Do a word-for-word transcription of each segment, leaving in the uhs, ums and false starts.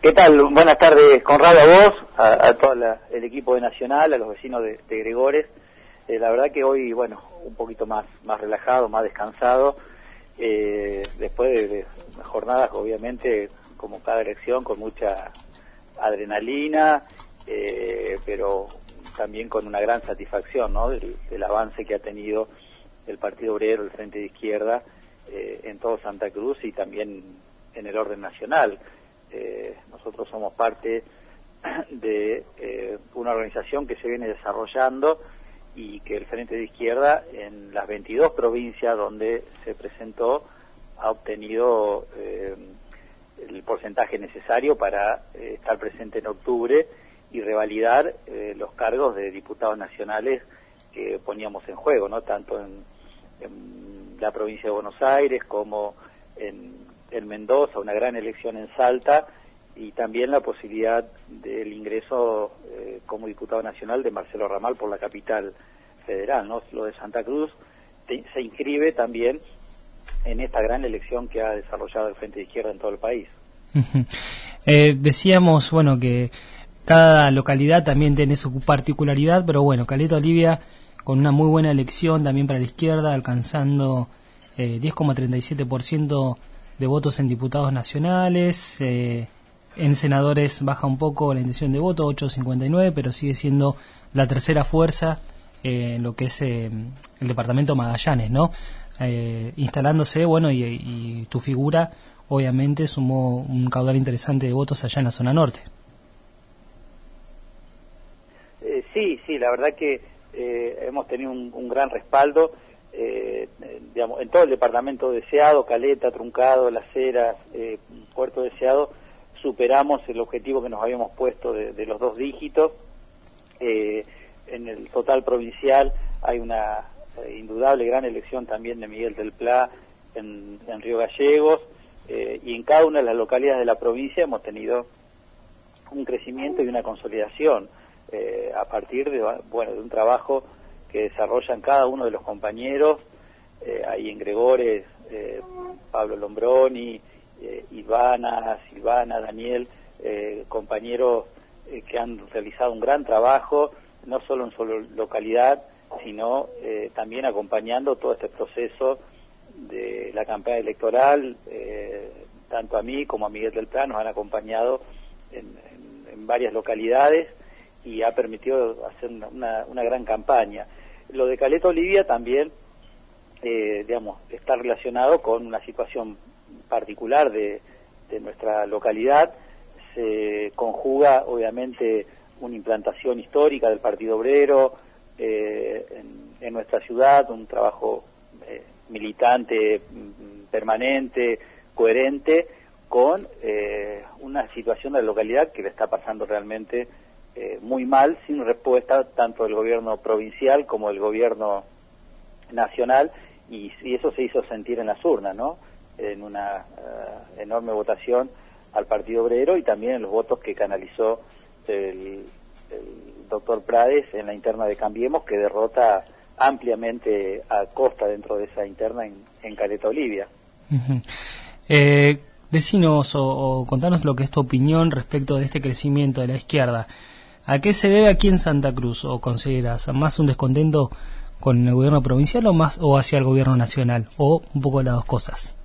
¿Qué tal? Buenas tardes, Conrado, a vos, a, a todo la, el equipo de Nacional, a los vecinos de, de Gregores. Eh, la verdad que hoy, bueno, un poquito más, más relajado, más descansado, eh, después de, de jornadas, obviamente, como cada elección, con mucha adrenalina, eh, pero también con una gran satisfacción, ¿no?, del, del avance que ha tenido el Partido Obrero, el Frente de Izquierda, eh, en todo Santa Cruz y también en el orden nacional. Eh, nosotros somos parte de eh, una organización que se viene desarrollando y que el Frente de Izquierda en las veintidós provincias donde se presentó ha obtenido eh, el porcentaje necesario para eh, estar presente en octubre y revalidar eh, los cargos de diputados nacionales que poníamos en juego, ¿no?, tanto en, en la provincia de Buenos Aires como en en Mendoza, una gran elección en Salta, y también la posibilidad del ingreso eh, como diputado nacional de Marcelo Ramal por la capital federal, ¿no? Lo de Santa Cruz te, se inscribe también en esta gran elección que ha desarrollado el Frente de Izquierda en todo el país. Uh-huh. Eh, decíamos, bueno, que cada localidad también tiene su particularidad, pero bueno, Caleta Olivia con una muy buena elección también para la izquierda, alcanzando eh, diez coma treinta y siete por ciento de votos en diputados nacionales, eh, en senadores baja un poco la intención de voto, ocho coma cincuenta y nueve, pero sigue siendo la tercera fuerza eh, en lo que es eh, el departamento Magallanes, ¿no? Eh, instalándose, bueno, y, y tu figura obviamente sumó un caudal interesante de votos allá en la zona norte. Eh, sí, sí, la verdad que eh, hemos tenido un, un gran respaldo. Eh, digamos, en todo el departamento deseado, Caleta, Truncado, Las Heras, eh, Puerto Deseado, superamos el objetivo que nos habíamos puesto de, de los dos dígitos. Eh, en el total provincial hay una eh, indudable gran elección también de Miguel del Plá en, en Río Gallegos, eh, y en cada una de las localidades de la provincia hemos tenido un crecimiento y una consolidación eh, a partir de, bueno, de un trabajo que desarrollan cada uno de los compañeros, eh, ahí en Gregores, eh, Pablo Lombroni, eh, Ivana, Silvana, Daniel, eh, compañeros eh, que han realizado un gran trabajo, no solo en su localidad, sino eh, también acompañando todo este proceso de la campaña electoral, eh, tanto a mí como a Miguel del Plá nos han acompañado en, en, en varias localidades y ha permitido hacer una, una, una gran campaña. Lo de Caleta Olivia también, eh, digamos, está relacionado con una situación particular de, de nuestra localidad. Se conjuga, obviamente, una implantación histórica del Partido Obrero eh, en, en nuestra ciudad, un trabajo eh, militante, permanente, coherente, con eh, una situación de la localidad que le está pasando realmente Eh, muy mal, sin respuesta tanto del gobierno provincial como del gobierno nacional, y, y eso se hizo sentir en las urnas, ¿no?, en una uh, enorme votación al Partido Obrero y también en los votos que canalizó el, el doctor Prades en la interna de Cambiemos, que derrota ampliamente a Costa dentro de esa interna en, en Caleta Olivia. Uh-huh. eh, Decinos o, o contanos lo que es tu opinión respecto de este crecimiento de la izquierda. ¿A qué se debe aquí en Santa Cruz, o consideras más un descontento con el gobierno provincial o más o hacia el gobierno nacional, o un poco las dos cosas?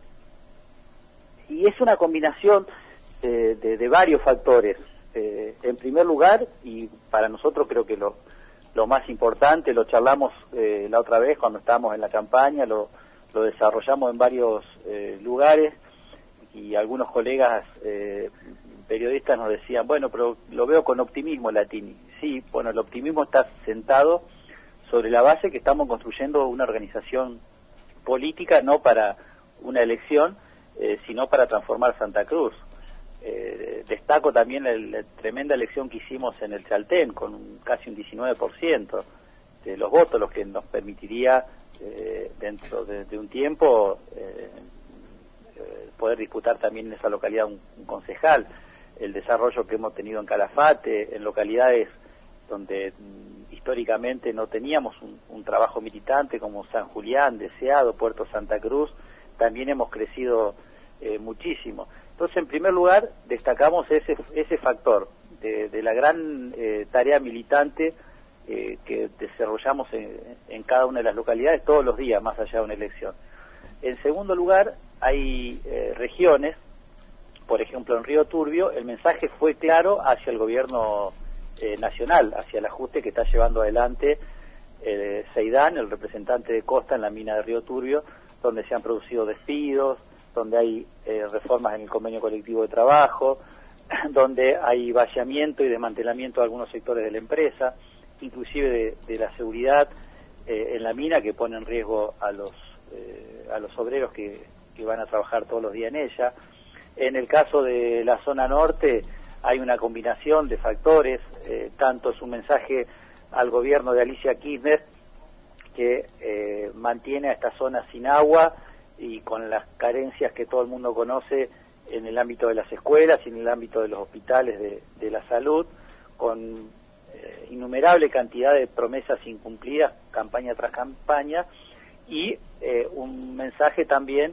Y es una combinación eh, de, de varios factores. Eh, en primer lugar, y para nosotros creo que lo, lo más importante, lo charlamos eh, la otra vez cuando estábamos en la campaña, lo, lo desarrollamos en varios eh, lugares, y algunos colegas eh, periodistas nos decían, bueno, pero lo veo con optimismo, Latini. Sí, bueno, el optimismo está sentado sobre la base que estamos construyendo una organización política, no para una elección, eh, sino para transformar Santa Cruz. Eh, destaco también la, la tremenda elección que hicimos en el Chaltén, con un, casi un diecinueve por ciento de los votos, lo que nos permitiría, eh, dentro de, de un tiempo, eh, poder disputar también en esa localidad un, un concejal. El desarrollo que hemos tenido en Calafate, en localidades donde mm, históricamente no teníamos un, un trabajo militante, como San Julián, Deseado, Puerto Santa Cruz, también hemos crecido eh, muchísimo. Entonces, en primer lugar, destacamos ese, ese factor de, de la gran eh, tarea militante eh, que desarrollamos en, en cada una de las localidades todos los días, más allá de una elección. En segundo lugar, hay eh, regiones, por ejemplo en Río Turbio, el mensaje fue claro hacia el gobierno eh, nacional, hacia el ajuste que está llevando adelante eh, Seidán, el representante de Costa en la mina de Río Turbio, donde se han producido despidos, donde hay eh, reformas en el convenio colectivo de trabajo, donde hay vaciamiento y desmantelamiento de algunos sectores de la empresa, inclusive de, de la seguridad eh, en la mina, que pone en riesgo a los eh, a los obreros que, que van a trabajar todos los días en ella. En el caso de la zona norte hay una combinación de factores, eh, tanto es un mensaje al gobierno de Alicia Kirchner, que eh, mantiene a esta zona sin agua y con las carencias que todo el mundo conoce en el ámbito de las escuelas y en el ámbito de los hospitales de, de la salud, con eh, innumerable cantidad de promesas incumplidas, campaña tras campaña, y eh, un mensaje también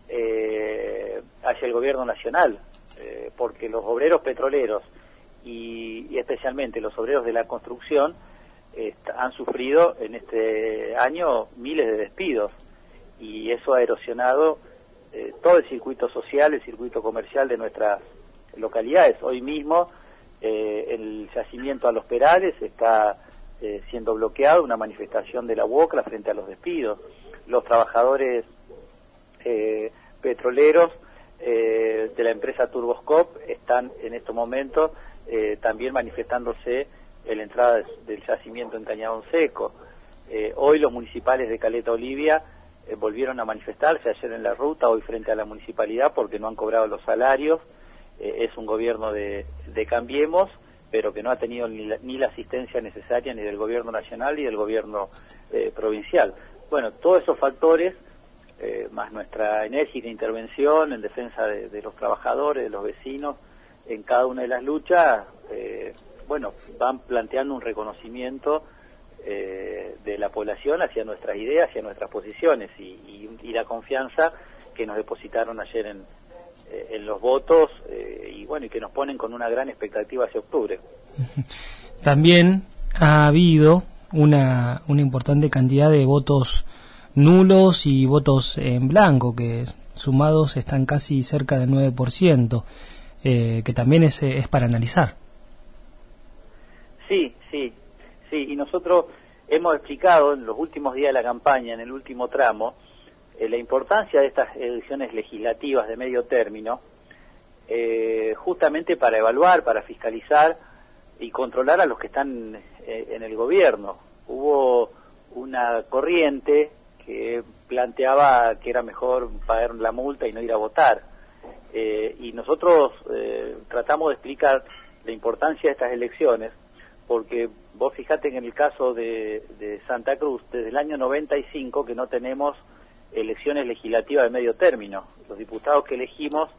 eh, hacia el gobierno nacional, eh, porque los obreros petroleros y, y especialmente los obreros de la construcción eh, han sufrido en este año miles de despidos, y eso ha erosionado eh, todo el circuito social, el circuito comercial de nuestras localidades. Hoy mismo eh, el yacimiento a Los Perales está eh, siendo bloqueado, una manifestación de la UOCRA frente a los despidos. Los trabajadores eh, petroleros eh, de la empresa Turboscop están en estos momentos eh, también manifestándose en la entrada del yacimiento en Cañadón Seco. Eh, hoy los municipales de Caleta Olivia eh, volvieron a manifestarse ayer en la ruta, hoy frente a la municipalidad, porque no han cobrado los salarios. Eh, es un gobierno de, de Cambiemos, pero que no ha tenido ni la, ni la asistencia necesaria ni del gobierno nacional ni del gobierno eh, provincial. Bueno, todos esos factores, eh, más nuestra enérgica intervención en defensa de, de los trabajadores, de los vecinos, en cada una de las luchas, eh, bueno, van planteando un reconocimiento eh, de la población hacia nuestras ideas, hacia nuestras posiciones, y, y, y la confianza que nos depositaron ayer en, eh, en los votos, eh, y bueno, y que nos ponen con una gran expectativa hacia octubre. También ha habido una, una importante cantidad de votos nulos y votos en blanco, que sumados están casi cerca del nueve por ciento, eh, que también es, es para analizar. Sí, sí, sí, y nosotros hemos explicado en los últimos días de la campaña, en el último tramo, eh, la importancia de estas elecciones legislativas de medio término, eh, justamente para evaluar, para fiscalizar y controlar a los que están eh, en el gobierno. Hubo una corriente que planteaba que era mejor pagar la multa y no ir a votar, eh, y nosotros eh, tratamos de explicar la importancia de estas elecciones, porque vos fijate que en el caso de, de Santa Cruz, desde el año noventa y cinco que no tenemos elecciones legislativas de medio término. Los diputados que elegimos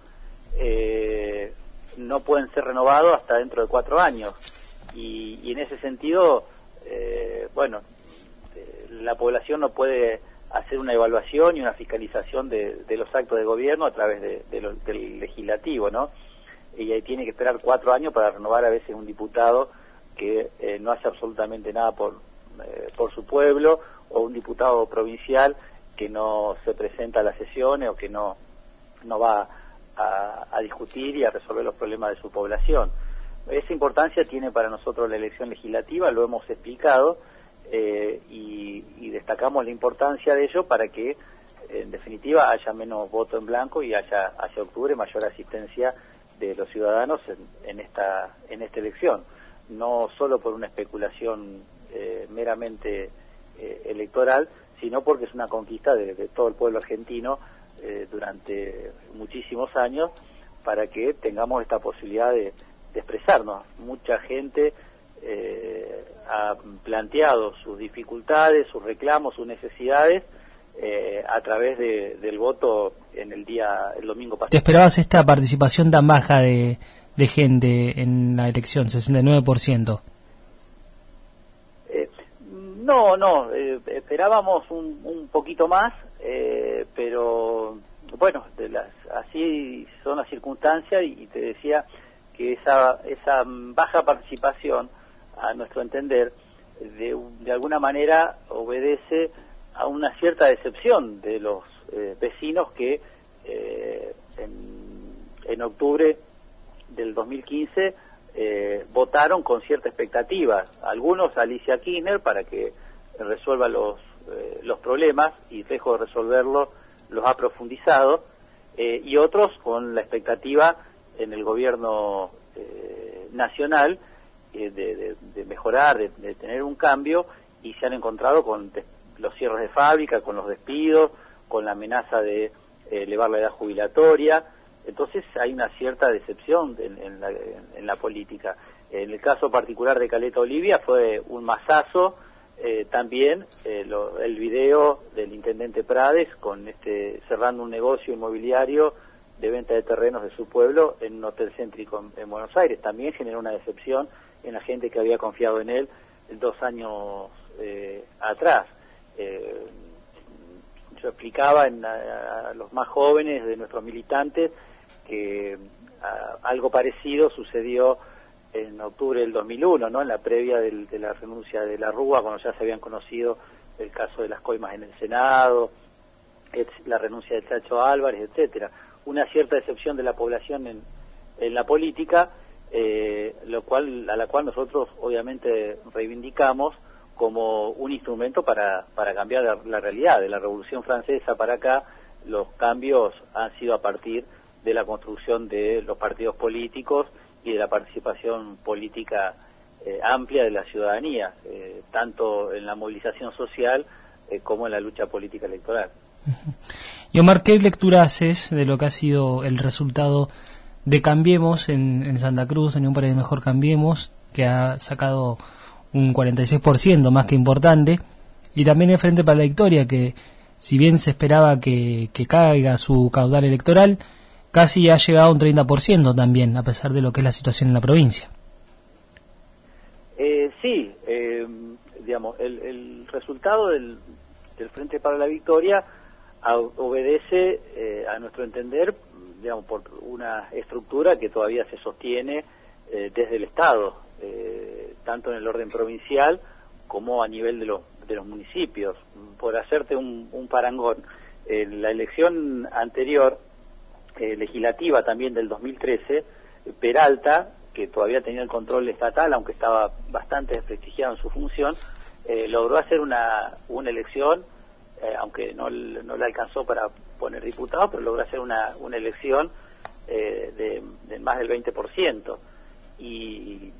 eh, no pueden ser renovados hasta dentro de cuatro años, y, y en ese sentido, eh, bueno, eh, la población no puede hacer una evaluación y una fiscalización de, de los actos de gobierno a través de, de lo, del legislativo, ¿no? Y ahí tiene que esperar cuatro años para renovar a veces un diputado que eh, no hace absolutamente nada por, eh, por su pueblo, o un diputado provincial que no se presenta a las sesiones o que no, no va a, a discutir y a resolver los problemas de su población. Esa importancia tiene para nosotros la elección legislativa, lo hemos explicado, eh, y, y destacamos la importancia de ello para que, en definitiva, haya menos voto en blanco y haya hacia octubre mayor asistencia de los ciudadanos en, en, esta, en esta elección. No solo por una especulación eh, meramente eh, electoral, sino porque es una conquista de, de todo el pueblo argentino eh, durante muchísimos años, para que tengamos esta posibilidad de, de expresarnos. Mucha gente eh, ha planteado sus dificultades, sus reclamos, sus necesidades eh, a través de, del voto en el día, el domingo pasado. ¿Te esperabas esta participación tan baja de de gente en la elección, sesenta y nueve por ciento? Eh, no, no, eh, esperábamos un, un poquito más, eh, pero bueno, de las, así son las circunstancias y, y te decía que esa, esa baja participación, a nuestro entender, de, de alguna manera obedece a una cierta decepción de los eh, vecinos que eh, en, en octubre del dos mil quince eh, votaron con cierta expectativa. Algunos a Alicia Kirchner para que resuelva los, eh, los problemas, y lejos de resolverlos los ha profundizado, eh, y otros con la expectativa en el gobierno eh, nacional eh, de, de, de mejorar, de, de tener un cambio, y se han encontrado con los cierres de fábrica, con los despidos, con la amenaza de eh, elevar la edad jubilatoria. Entonces hay una cierta decepción en, en, la, en la política. En el caso particular de Caleta Olivia fue un masazo, eh, también eh, lo, el video del intendente Prades con este cerrando un negocio inmobiliario de venta de terrenos de su pueblo en un hotel céntrico en, en Buenos Aires. También generó una decepción en la gente que había confiado en él dos años eh, atrás. Eh, yo explicaba en, a, a los más jóvenes de nuestros militantes que a, algo parecido sucedió en octubre del dos mil uno, ¿no? En la previa del, de la renuncia de la Rúa, cuando ya se habían conocido el caso de las coimas en el Senado, et, la renuncia de Chacho Álvarez, etcétera. Una cierta decepción de la población en, en la política, eh, lo cual a la cual nosotros obviamente reivindicamos como un instrumento para, para cambiar la, la realidad. De la Revolución Francesa para acá, los cambios han sido a partir de la construcción de los partidos políticos y de la participación política eh, amplia de la ciudadanía, eh, tanto en la movilización social eh, como en la lucha política electoral. Y Omar, ¿qué lectura haces de lo que ha sido el resultado de Cambiemos en, en Santa Cruz, en un país mejor Cambiemos, que ha sacado un cuarenta y seis por ciento, más que importante, y también el Frente para la Victoria, que si bien se esperaba que, que caiga su caudal electoral, casi ha llegado a un treinta por ciento también, a pesar de lo que es la situación en la provincia? Eh, sí, eh, digamos, el, el resultado del, del Frente para la Victoria a, obedece, eh, a nuestro entender, digamos, por una estructura que todavía se sostiene eh, desde el Estado, eh, tanto en el orden provincial como a nivel de los, de los municipios. Por hacerte un, un parangón, en la elección anterior, eh, legislativa también del dos mil trece, Peralta, que todavía tenía el control estatal, aunque estaba bastante desprestigiado en su función, eh, logró hacer una, una elección, eh, aunque no, no le alcanzó para poner diputados, pero logró hacer una, una elección eh, de, de más del veinte por ciento. Y,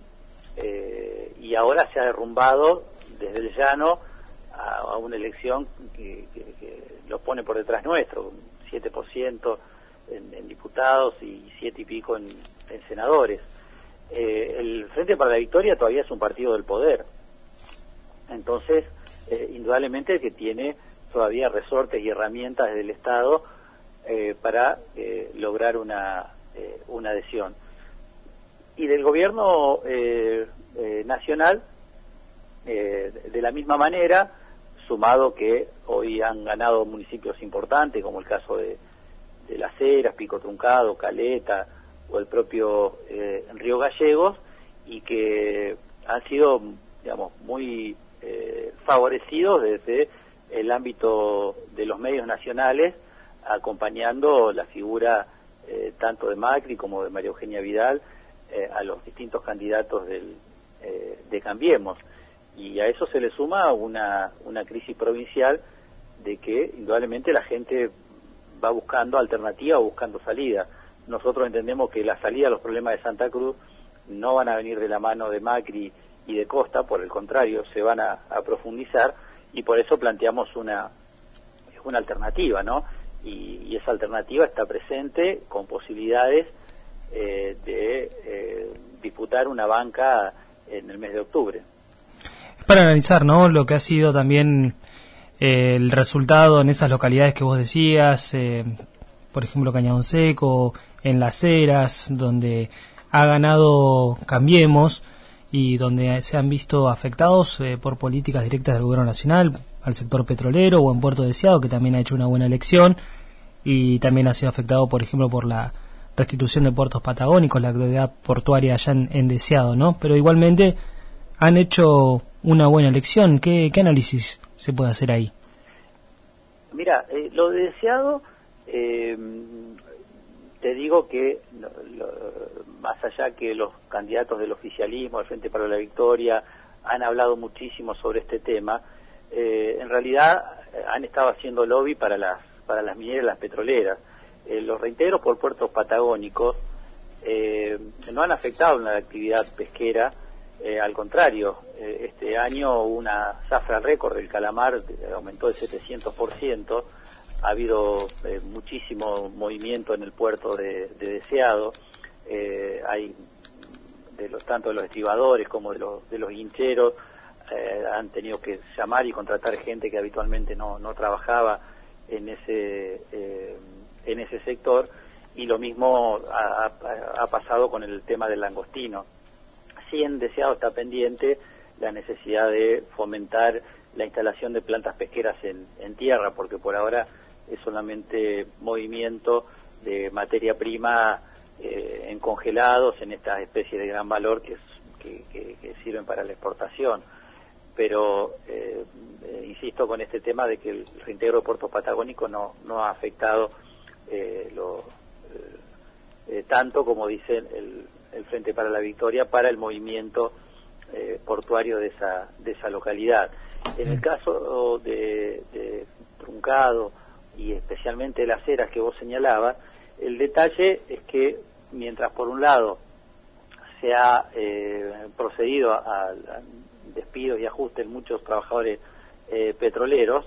eh, y ahora se ha derrumbado desde el llano a, a una elección que, que, que lo pone por detrás nuestro, siete por ciento en, en diputados y siete y pico en, en senadores. Eh, el Frente para la Victoria todavía es un partido del poder, entonces eh, indudablemente que tiene todavía resortes y herramientas del Estado eh, para eh, lograr una, eh, una adhesión. Y del gobierno eh, eh, nacional, eh, de la misma manera, sumado que hoy han ganado municipios importantes, como el caso de, de Las Heras, Pico Truncado, Caleta, o el propio eh, Río Gallegos, y que han sido, digamos, muy eh, favorecidos desde el ámbito de los medios nacionales, acompañando la figura eh, tanto de Macri como de María Eugenia Vidal eh, a los distintos candidatos del, eh, de Cambiemos. Y a eso se le suma una, una crisis provincial de que indudablemente la gente va buscando alternativa o buscando salida. Nosotros entendemos que la salida a los problemas de Santa Cruz no van a venir de la mano de Macri y de Costa, por el contrario, se van a, a profundizar, y por eso planteamos una, una alternativa, ¿no? Y, y esa alternativa está presente con posibilidades eh, de eh, disputar una banca en el mes de octubre. Es para analizar, ¿no?, lo que ha sido también eh, el resultado en esas localidades que vos decías, eh, por ejemplo Cañadón Seco, en Las Heras, donde ha ganado Cambiemos y donde se han visto afectados eh, por políticas directas del gobierno nacional, al sector petrolero, o en Puerto Deseado, que también ha hecho una buena elección, y también ha sido afectado, por ejemplo, por la restitución de puertos patagónicos, la actividad portuaria allá en, en Deseado, ¿no? Pero igualmente han hecho una buena elección. ¿Qué, qué análisis se puede hacer ahí? Mira, eh, lo de Deseado, eh, te digo que lo, lo, más allá que los candidatos del oficialismo, del Frente para la Victoria, han hablado muchísimo sobre este tema, eh, en realidad han estado haciendo lobby para las para las mineras y las petroleras. Eh, los reintegros por puertos patagónicos eh, no han afectado la actividad pesquera, eh, al contrario, eh, este año una zafra récord del calamar eh, aumentó el setecientos por ciento, ha habido eh, muchísimo movimiento en el puerto de, de Deseado, eh, hay de los tanto de los estribadores como de los de los guincheros, eh, han tenido que llamar y contratar gente que habitualmente no, no trabajaba en ese eh, en ese sector, y lo mismo ha, ha, ha pasado con el tema del langostino. Sí, en Deseado está pendiente la necesidad de fomentar la instalación de plantas pesqueras en, en tierra, porque por ahora es solamente movimiento de materia prima eh, en congelados, en estas especies de gran valor que, que, que, que sirven para la exportación. Pero eh, eh, insisto con este tema de que el reintegro de puertos patagónicos no, no ha afectado eh, lo, eh, eh, tanto como dice el, el Frente para la Victoria para el movimiento eh, portuario de esa, de esa localidad. En el caso de, de Truncado y especialmente de Las Heras que vos señalabas, el detalle es que mientras por un lado se ha eh, procedido a, a despidos y ajustes en muchos trabajadores eh, petroleros,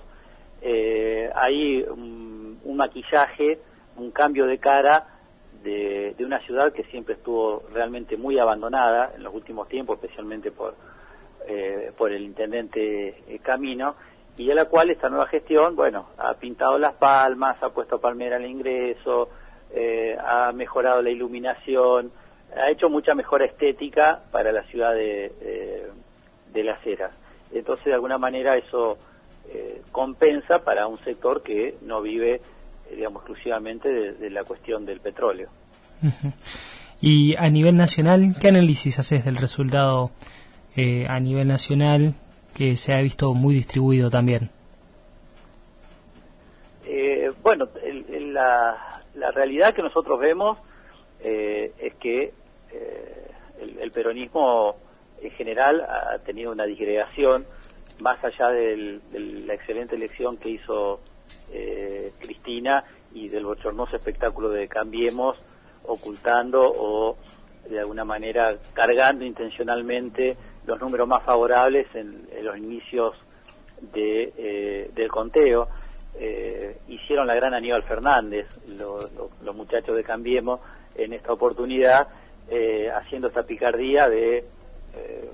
eh, hay un, un maquillaje, un cambio de cara de, de una ciudad que siempre estuvo realmente muy abandonada en los últimos tiempos, especialmente por, eh, por el intendente eh, Camino, y a la cual esta nueva gestión, bueno, ha pintado las palmas, ha puesto palmera al ingreso, eh, ha mejorado la iluminación, ha hecho mucha mejora estética para la ciudad de, de, de Las Heras. Entonces, de alguna manera, eso eh, compensa para un sector que no vive, eh, digamos, exclusivamente de, de la cuestión del petróleo. Uh-huh. Y a nivel nacional, ¿qué análisis haces del resultado eh, a nivel nacional, que se ha visto muy distribuido también? Eh, bueno, el, el, la, la realidad que nosotros vemos eh, es que eh, el, el peronismo en general ha tenido una disgregación, más allá del, de la excelente elección que hizo eh, Cristina y del bochornoso espectáculo de Cambiemos, ocultando o de alguna manera cargando intencionalmente los números más favorables en, en los inicios de, eh, del conteo. Eh, hicieron la gran Aníbal Fernández, lo, lo, los muchachos de Cambiemos, en esta oportunidad, eh, haciendo esta picardía de eh,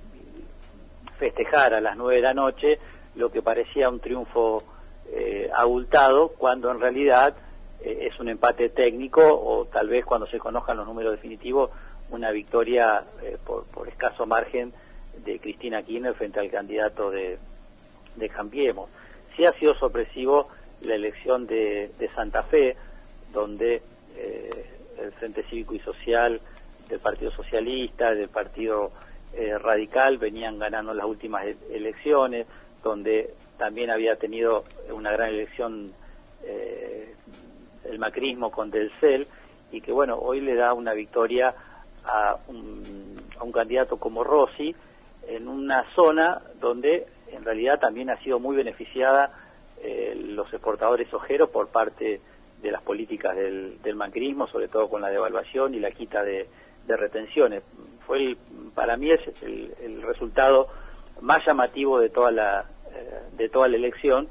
festejar a las nueve de la noche lo que parecía un triunfo eh, abultado, cuando en realidad eh, es un empate técnico, o tal vez cuando se conozcan los números definitivos, una victoria eh, por, por escaso margen de Cristina Kirchner frente al candidato de, de Cambiemos. Sí ha sido sorpresivo la elección de, de Santa Fe, donde eh, el Frente Cívico y Social del Partido Socialista, del Partido eh, Radical venían ganando las últimas e elecciones, donde también había tenido una gran elección eh, el macrismo con Del Cel, y que bueno, hoy le da una victoria a un, a un candidato como Rossi, en una zona donde en realidad también ha sido muy beneficiada eh, los exportadores ojeros por parte de las políticas del, del macrismo, sobre todo con la devaluación y la quita de, de retenciones. Fue el, para mí es el, el resultado más llamativo de toda la eh, de toda la elección,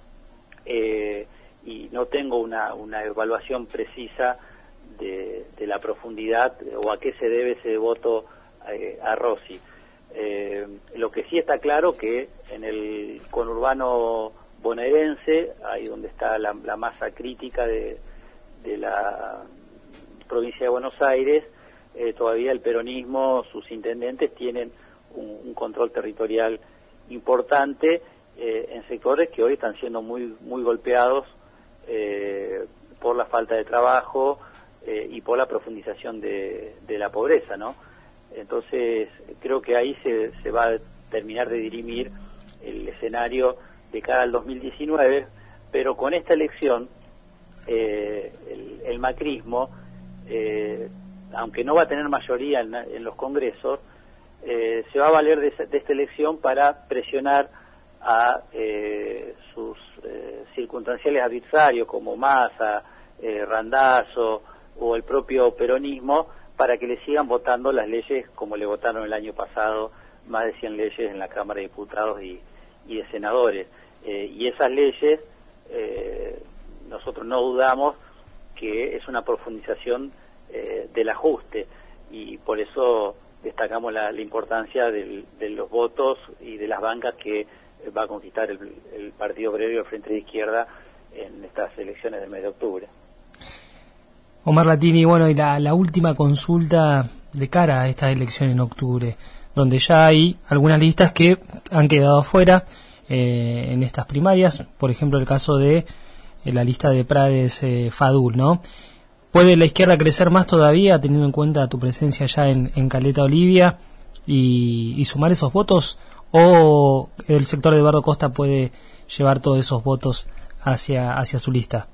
eh, y no tengo una, una evaluación precisa de, de la profundidad o a qué se debe ese voto eh, a Rossi. Eh, lo que sí está claro que en el conurbano bonaerense, ahí donde está la, la masa crítica de, de la provincia de Buenos Aires, eh, todavía el peronismo, sus intendentes tienen un, un control territorial importante eh, en sectores que hoy están siendo muy muy golpeados eh, por la falta de trabajo eh, y por la profundización de, de la pobreza, ¿no? Entonces, creo que ahí se, se va a terminar de dirimir el escenario de cara al dos mil diecinueve, pero con esta elección, eh, el, el macrismo, eh, aunque no va a tener mayoría en, en los congresos, eh, se va a valer de, de esta elección para presionar a eh, sus eh, circunstanciales adversarios como Massa, eh, Randazzo o el propio peronismo, para que le sigan votando las leyes como le votaron el año pasado más de cien leyes en la Cámara de Diputados y, y de Senadores. Eh, y esas leyes, eh, nosotros no dudamos que es una profundización eh, del ajuste, y por eso destacamos la, la importancia del, de los votos y de las bancas que va a conquistar el, el Partido Obrero y el Frente de Izquierda en estas elecciones del mes de octubre. Omar Latini, bueno, y la, la última consulta de cara a esta elección en octubre, donde ya hay algunas listas que han quedado afuera eh, en estas primarias, por ejemplo el caso de eh, la lista de Prades eh, Fadul, ¿no? ¿Puede la izquierda crecer más todavía, teniendo en cuenta tu presencia ya en, en Caleta Olivia, y, y sumar esos votos, o el sector de Eduardo Costa puede llevar todos esos votos hacia, hacia su lista?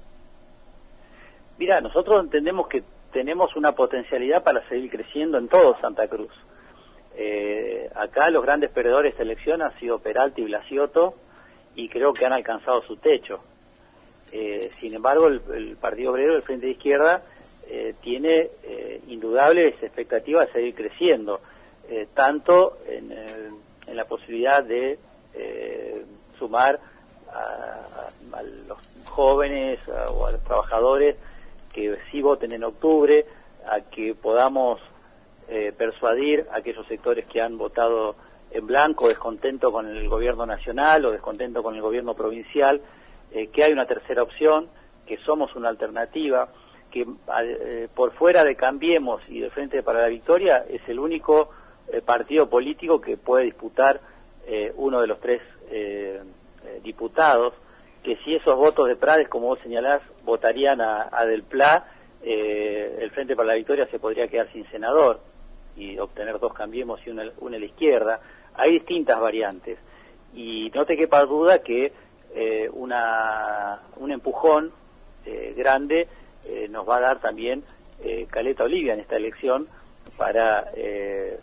Mira, nosotros entendemos que tenemos una potencialidad para seguir creciendo en todo Santa Cruz. Eh, acá los grandes perdedores de esta elección han sido Peralta y Blasioto, y creo que han alcanzado su techo. Eh, sin embargo, el, el Partido Obrero, el Frente de Izquierda, eh, tiene eh, indudables expectativas de seguir creciendo, eh, tanto en, el, en la posibilidad de eh, sumar a, a, a los jóvenes a, o a los trabajadores que sí voten en octubre, a que podamos eh, persuadir a aquellos sectores que han votado en blanco, descontento con el gobierno nacional o descontento con el gobierno provincial, eh, que hay una tercera opción, que somos una alternativa, que eh, por fuera de Cambiemos y del Frente para la Victoria es el único eh, partido político que puede disputar eh, uno de los tres eh, eh, diputados, que si esos votos de Prades, como vos señalás, votarían a, a Del Pla, eh, el Frente para la Victoria se podría quedar sin senador y obtener dos Cambiemos y una, una a la izquierda. Hay distintas variantes, y no te quepa duda que eh, una un empujón eh, grande eh, nos va a dar también eh, Caleta Olivia en esta elección para eh,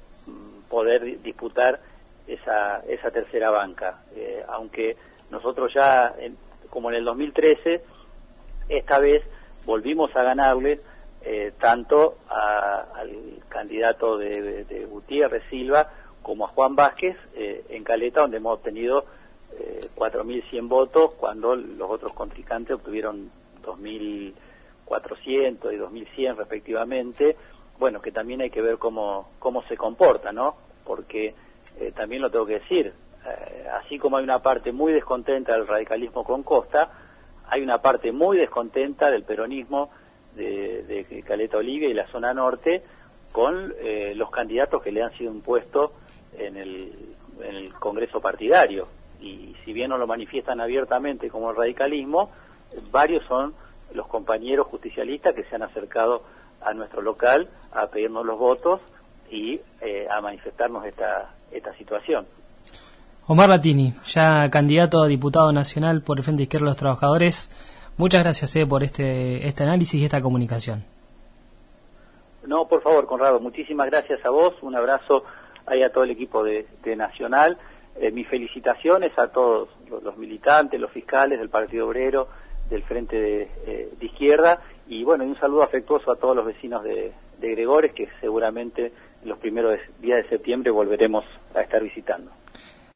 poder disputar esa, esa tercera banca, eh, aunque nosotros ya, en, como en el dos mil trece, esta vez volvimos a ganarle eh, tanto a, al candidato de, de, de Gutiérrez Silva como a Juan Vázquez eh, en Caleta, donde hemos obtenido eh, cuatro mil cien votos, cuando los otros contrincantes obtuvieron dos mil cuatrocientos y dos mil cien respectivamente. Bueno, que también hay que ver cómo, cómo se comporta, ¿no? Porque eh, también lo tengo que decir, eh, así como hay una parte muy descontenta del radicalismo con Costa, hay una parte muy descontenta del peronismo de, de Caleta Olivia y la zona norte con eh, los candidatos que le han sido impuestos en el, en el Congreso partidario. Y si bien no lo manifiestan abiertamente como el radicalismo, varios son los compañeros justicialistas que se han acercado a nuestro local a pedirnos los votos y eh, a manifestarnos esta, esta situación. Omar Latini, ya candidato a diputado nacional por el Frente Izquierda de los Trabajadores, muchas gracias eh, por este, este análisis y esta comunicación. No, por favor, Conrado, muchísimas gracias a vos, un abrazo ahí a todo el equipo de, de Nacional, eh, mis felicitaciones a todos los, los militantes, los fiscales del Partido Obrero, del Frente de, eh, de Izquierda, y bueno, y un saludo afectuoso a todos los vecinos de, de Gregores, que seguramente en los primeros días de septiembre volveremos a estar visitando.